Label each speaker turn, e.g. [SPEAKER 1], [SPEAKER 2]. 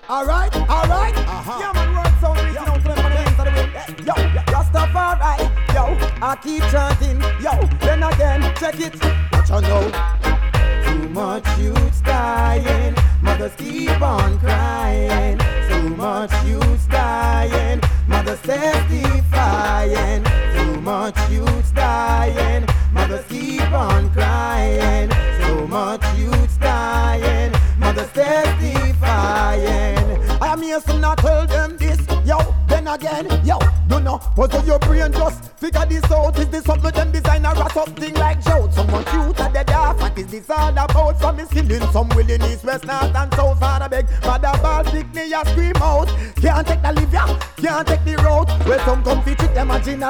[SPEAKER 1] Alright. Yeah, man, word sound reaching out to them on the wings of the wind. Yo, Rastafari. Yo, I keep chanting. Yo, then again, check it. What you know? Too much youth dying. Mothers keep on crying. Too much youth dying. Mothers testifying. Too much youth dying. Mothers keep on crying. So much youth dying. Mothers testifying. I am here to not tell them this. Yo, then again, yo, do not puzzle your brain, just figure this out. Is this something them design a rat up thing like Joe? Someone cute at the dark, what is this all about? Some is killing, some willing east, west, north and south. Father beg, mother ball, pick me a scream out. Can't take the live, can't take the road. Where some come fit, imagine